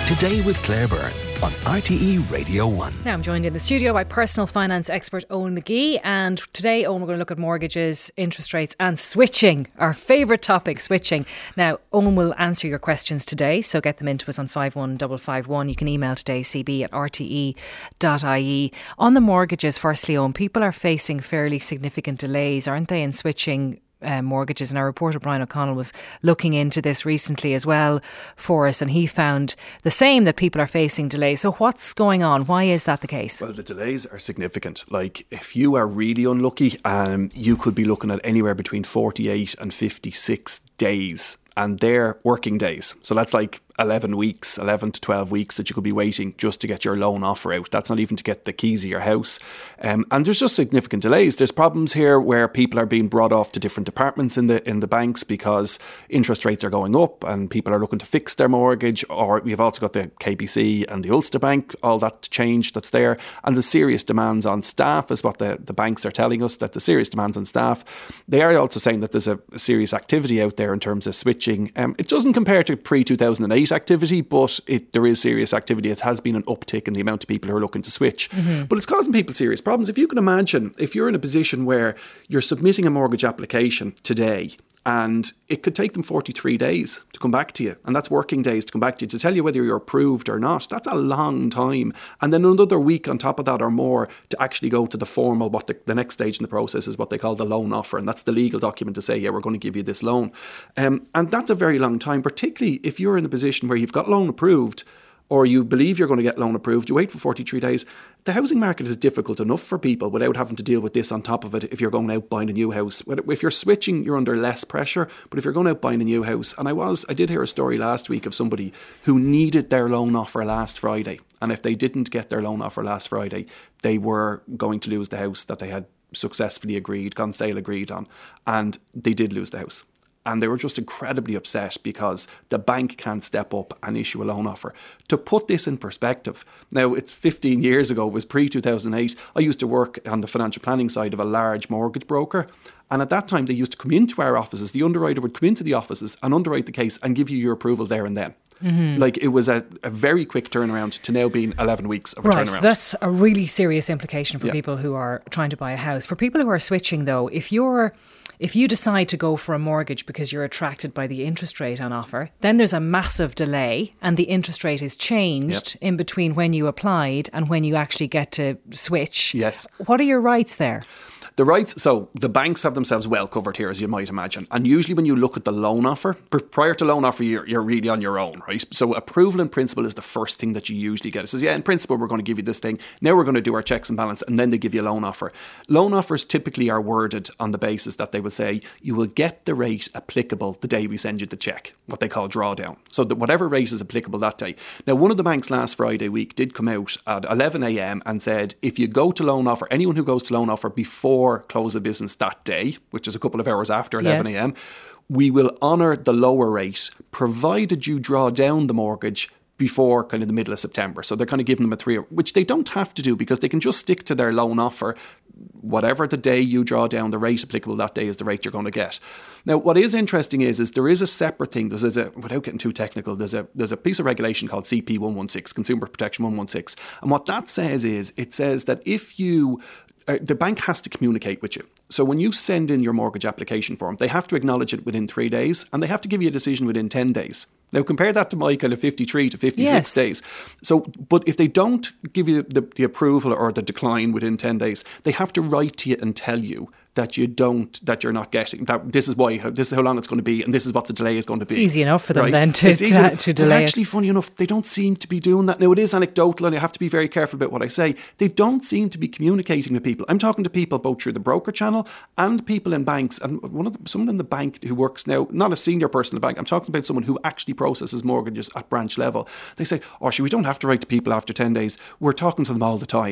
Today with Claire Byrne on RTE Radio 1. Now I'm joined in the studio by personal finance expert Owen McGee, and today, Owen, we're going to look at mortgages, interest rates and switching, our favourite topic, switching. Now, Owen will answer your questions today, so get them into us on 51551. You can email today, cb@rte.ie. On the mortgages, firstly, Owen, people are facing fairly significant delays, aren't they, in switching mortgages, and our reporter Brian O'Connell was looking into this recently as well for us, and he found the same, that people are facing delays. So what's going on? Why is that the case? Well, the delays are significant. Like, if you are really unlucky, you could be looking at anywhere between 48 and 56 days, and they're working days. So that's like 11 to 12 weeks that you could be waiting just to get your loan offer out. That's not even to get the keys of your house. And there's just significant delays. There's problems here where people are being brought off to different departments in the banks because interest rates are going up and people are looking to fix their mortgage. Or we've also got the KBC and the Ulster Bank, all that change that's there. And the serious demands on staff is what the banks are telling us, that the serious demands on staff. They are also saying that there's a serious activity out there in terms of switching. It doesn't compare to pre-2008 activity, but there is serious activity. It has been an uptick in the amount of people who are looking to switch. But it's causing people serious problems. If you can imagine, if you're in a position where you're submitting a mortgage application today, and it could take them 43 days to come back to you. And that's working days to come back to you to tell you whether you're approved or not. That's a long time. And then another week on top of that or more to actually go to the formal, what the next stage in the process is what they call the loan offer. And that's the legal document to say, yeah, we're going to give you this loan. And that's a very long time, particularly if you're in a position where you've got loan approved, or you believe you're going to get loan approved, you wait for 43 days. The housing market is difficult enough for people without having to deal with this on top of it if you're going out buying a new house. If you're switching, you're under less pressure, but if you're going out buying a new house, and I did hear a story last week of somebody who needed their loan offer last Friday, and if they didn't get their loan offer last Friday, they were going to lose the house that they had successfully gone sale agreed on, and they did lose the house. And they were just incredibly upset because the bank can't step up and issue a loan offer. To put this in perspective, now it's 15 years ago, it was pre-2008. I used to work on the financial planning side of a large mortgage broker. And at that time, they used to come into our offices. The underwriter would come into the offices and underwrite the case and give you your approval there and then. Like, it was a very quick turnaround to now being 11 weeks of a turnaround. So that's a really serious implication for people who are trying to buy a house. For people who are switching, though, if you decide to go for a mortgage because you're attracted by the interest rate on offer, then there's a massive delay and the interest rate is changed in between when you applied and when you actually get to switch. Yes. What are your rights there? The rights, so the banks have themselves well covered here, as you might imagine. And usually when you look at the loan offer, prior to loan offer, you're really on your own, right? So approval in principle is the first thing that you usually get. It says, yeah, in principle, we're going to give you this thing. Now we're going to do our checks and balance, and then they give you a loan offer. Loan offers typically are worded on the basis that they will say, you will get the rate applicable the day we send you the cheque, what they call drawdown. So that whatever rate is applicable that day. Now, one of the banks last Friday week did come out at 11 a.m. and said, if you go to loan offer, anyone who goes to loan offer before close of business that day, which is a couple of hours after 11 a.m, we will honour the lower rate, provided you draw down the mortgage before kind of the middle of September. So they're kind of giving them a 3, which they don't have to do because they can just stick to their loan offer. Whatever the day you draw down, the rate applicable that day is the rate you're going to get. Now, what is interesting is there is a separate thing. Without getting too technical, there's a piece of regulation called CP 116, Consumer Protection 116. And what that says is, it says that if you the bank has to communicate with you. So when you send in your mortgage application form, they have to acknowledge it within 3 days and they have to give you a decision within 10 days. Now, compare that to my kind of 53 to 56 days. So, but if they don't give you the approval or the decline within 10 days, they have to write to you and tell you that you're not getting, that this is how long it's going to be and this is what the delay is going to be. It's easy enough for them then to delay but actually, funny enough, they don't seem to be doing that. Now, it is anecdotal and you have to be very careful about what I say. They don't seem to be communicating with people. I'm talking to people both through the broker channel and people in banks. And someone in the bank who works now, not a senior person in the bank, I'm talking about someone who actually processes mortgages at branch level. They say, we don't have to write to people after 10 days. We're talking to them all the time.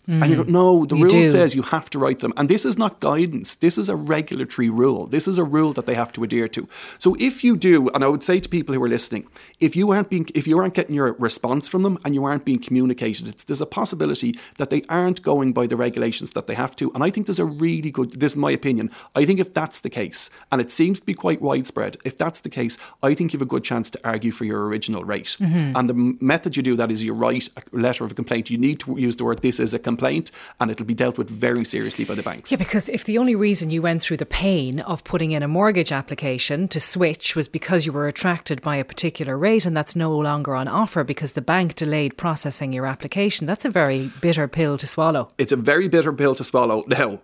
And you go, no, the rule says you have to write them. And this is not guidance. This is a regulatory rule. This is a rule that they have to adhere to. So if you do, and I would say to people who are listening, if you aren't getting your response from them and you aren't being communicated, there's a possibility that they aren't going by the regulations that they have to. And I think there's a really good, this is my opinion, I think if that's the case, and it seems to be quite widespread, if that's the case, I think you have a good chance to argue for your original rate. And the method you do that is you write a letter of a complaint. You need to use the word, this is a complaint, and it'll be dealt with very seriously by the banks. Yeah, because if the only reason you went through the pain of putting in a mortgage application to switch was because you were attracted by a particular rate and that's no longer on offer because the bank delayed processing your application, that's a very bitter pill to swallow. It's a very bitter pill to swallow. Now,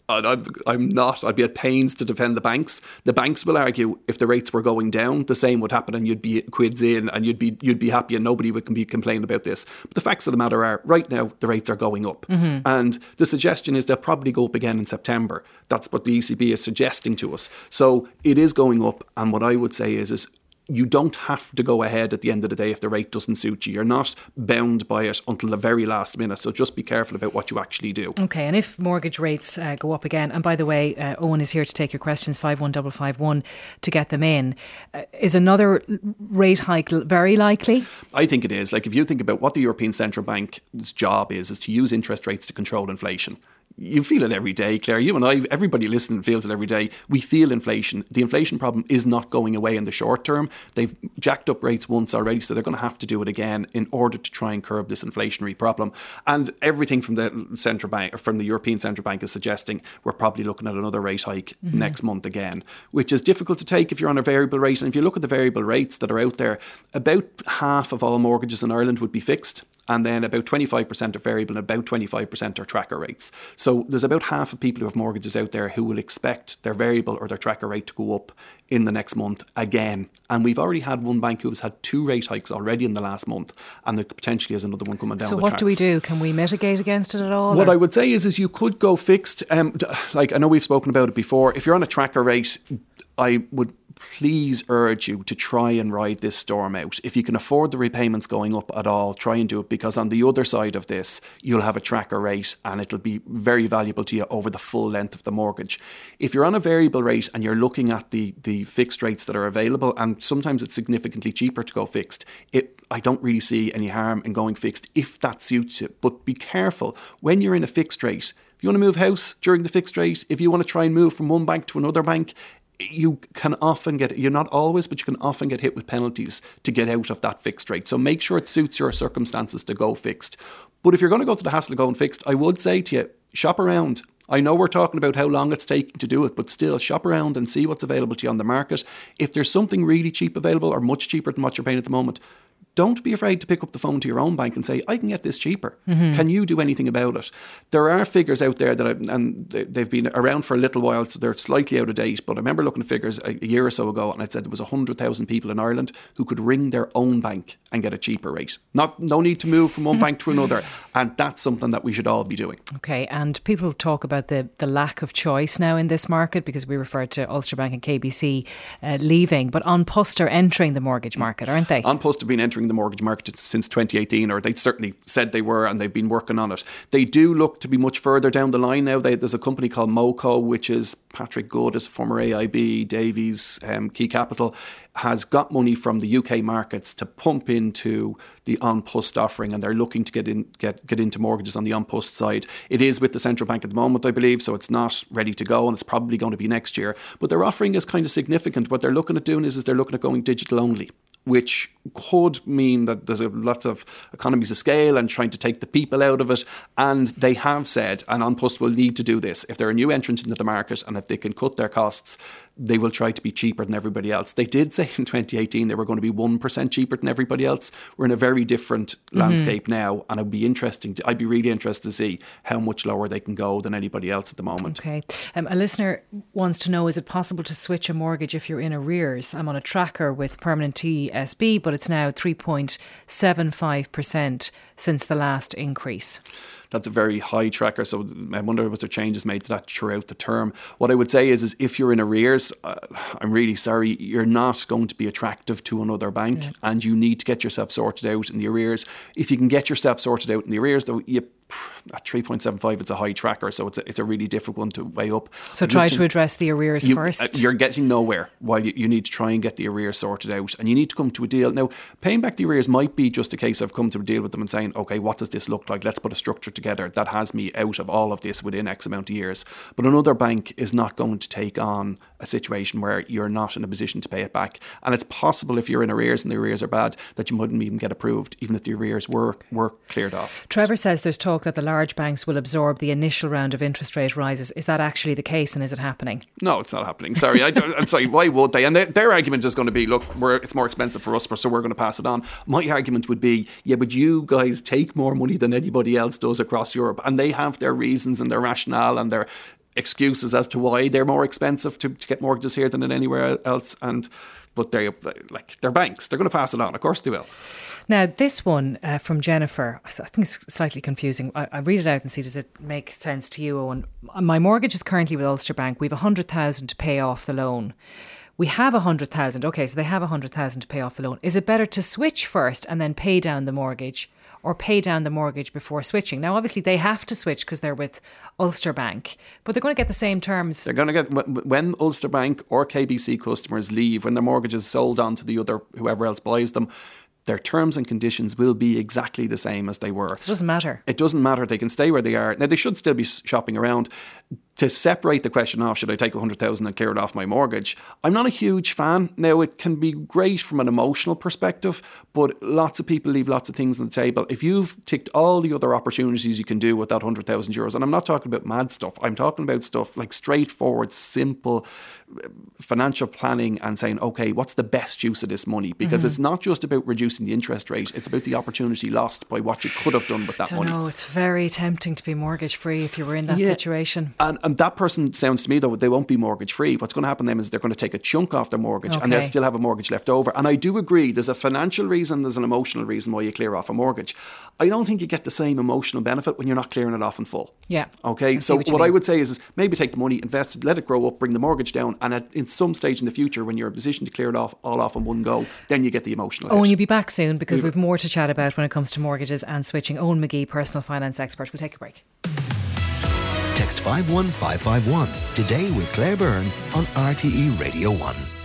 I'd be at pains to defend the banks. The banks will argue if the rates were going down, the same would happen and you'd be quids in and you'd be happy and nobody would be complaining about this. But the facts of the matter are, right now, the rates are going up. And the suggestion is they'll probably go up again in September. That's what the ECB is suggesting to us. So it is going up. And what I would say is you don't have to go ahead at the end of the day if the rate doesn't suit you. You're not bound by it until the very last minute. So just be careful about what you actually do. Okay, and if mortgage rates go up again, and by the way, Owen is here to take your questions, 51551 to get them in. Is another rate hike very likely? I think it is. Like if you think about what the European Central Bank's job is to use interest rates to control inflation. You feel it every day, Claire. You and I, everybody listening feels it every day. We feel inflation. The inflation problem is not going away in the short term. They've jacked up rates once already, so they're going to have to do it again in order to try and curb this inflationary problem. And everything from the central bank, or from the European Central Bank, is suggesting we're probably looking at another rate hike next month again, which is difficult to take if you're on a variable rate. And if you look at the variable rates that are out there, about half of all mortgages in Ireland would be fixed. And then about 25% are variable and about 25% are tracker rates. So there's about half of people who have mortgages out there who will expect their variable or their tracker rate to go up in the next month again. And we've already had one bank who has had 2 rate hikes already in the last month, and there potentially is another one coming down the tracks. So what do we do? Can we mitigate against it at all? What I would say is you could go fixed. Like I know we've spoken about it before. If you're on a tracker rate, I would please urge you to try and ride this storm out. If you can afford the repayments going up at all, try and do it, because on the other side of this, you'll have a tracker rate and it'll be very valuable to you over the full length of the mortgage. If you're on a variable rate and you're looking at the fixed rates that are available, and sometimes it's significantly cheaper to go fixed, I don't really see any harm in going fixed if that suits you. But be careful when you're in a fixed rate. If you want to move house during the fixed rate, if you want to try and move from one bank to another bank, you can often you're not always, but you can often get hit with penalties to get out of that fixed rate. So make sure it suits your circumstances to go fixed. But if you're going to go to the hassle of going fixed, I would say to you, shop around. I know we're talking about how long it's taking to do it, but still shop around and see what's available to you on the market. If there's something really cheap available or much cheaper than what you're paying at the moment, don't be afraid to pick up the phone to your own bank and say, I can get this cheaper. Can you do anything about it? There are figures out there and they've been around for a little while, so they're slightly out of date. But I remember looking at figures a year or so ago, and it said there was 100,000 people in Ireland who could ring their own bank and get a cheaper rate. No need to move from one bank to another. And that's something that we should all be doing. Okay, and people talk about the lack of choice now in this market, because we referred to Ulster Bank and KBC leaving, but An Post are entering the mortgage market, aren't they? An Post have been entering the mortgage market since 2018, or they certainly said they were, and they've been working on it. They do look to be much further down the line now. There's a company called MoCo, which is Patrick Good, is former AIB, Davies, Key Capital, has got money from the UK markets to pump into the An Post offering, and they're looking to get into mortgages on the An Post side. It is with the central bank at the moment, I believe, so it's not ready to go, and it's probably going to be next year. But their offering is kind of significant. What they're looking at doing is they're looking at going digital only, which could mean that there's lots of economies of scale and trying to take the people out of it. And they have said, and An Post will need to do this, if they're a new entrant into the market and if they can cut their costs, they will try to be cheaper than everybody else. They did say in 2018 they were going to be 1% cheaper than everybody else. We're in a very different landscape now, and I'd be really interested to see how much lower they can go than anybody else at the moment. Okay. A listener wants to know, is it possible to switch a mortgage if you're in arrears? I'm on a tracker with Permanent TSB, but it's now 3.75% since the last increase. That's a very high tracker, so I wonder was there changes made to that throughout the term. What I would say is if you're in arrears, I'm really sorry, you're not going to be attractive to another bank, and you need to get yourself sorted out in the arrears. If you can get yourself sorted out in the arrears, though, you at 3.75, it's a high tracker, so it's a really difficult one to weigh up. So try to address the arrears first. You're getting nowhere while you need to try and get the arrears sorted out, and you need to come to a deal. Now, paying back the arrears might be just a case of come to a deal with them and saying, okay, what does this look like? Let's put a structure together that has me out of all of this within X amount of years. But another bank is not going to take on a situation where you're not in a position to pay it back. And it's possible if you're in arrears and the arrears are bad that you wouldn't even get approved, even if the arrears were cleared off. Trevor says there's talk that the large banks will absorb the initial round of interest rate rises. Is that actually the case, and is it happening? No, it's not happening. Sorry, I'm sorry. Why would they? And their argument is going to be, look, it's more expensive for us, so we're going to pass it on. My argument would be, yeah, but you guys take more money than anybody else does across Europe, and they have their reasons and their rationale and their excuses as to why they're more expensive to get mortgages here than in anywhere else. But they're banks. They're going to pass it on. Of course they will. Now, this one from Jennifer, I think it's slightly confusing. I'll read it out and see, does it make sense to you, Owen? My mortgage is currently with Ulster Bank. We have 100,000 to pay off the loan. We have 100,000. Okay, so they have 100,000 to pay off the loan. Is it better to switch first and then pay down the mortgage, or pay down the mortgage before switching? Now, obviously, they have to switch because they're with Ulster Bank, but they're going to get the same terms. They're going to get, when Ulster Bank or KBC customers leave, when their mortgage is sold on to the other, whoever else buys them, their terms and conditions will be exactly the same as they were. So it doesn't matter. It doesn't matter. They can stay where they are. Now, they should still be shopping around. To separate the question off, should I take 100,000 and clear it off my mortgage? I'm not a huge fan. Now, it can be great from an emotional perspective, but lots of people leave lots of things on the table. If you've ticked all the other opportunities you can do with that 100,000 euros, and I'm not talking about mad stuff, I'm talking about stuff like straightforward, simple financial planning and saying, okay, what's the best use of this money? Because it's not just about reducing the interest rate, it's about the opportunity lost by what you could have done with that money. No, it's very tempting to be mortgage free if you were in that situation. And that person sounds to me, though, they won't be mortgage free. What's going to happen then is they're going to take a chunk off their mortgage and they'll still have a mortgage left over. And I do agree, there's a financial reason, there's an emotional reason why you clear off a mortgage. I don't think you get the same emotional benefit when you're not clearing it off in full. Yeah. Okay, so what I would say is maybe take the money, invest it, let it grow up, bring the mortgage down, and in some stage in the future, when you're in a position to clear it off all off in one go, then you get the emotional hit. Owen, you'll be back soon because we've more to chat about when it comes to mortgages and switching. Owen McGee, personal finance expert. We'll take a break. Text 51551 today with Claire Byrne on RTE Radio 1.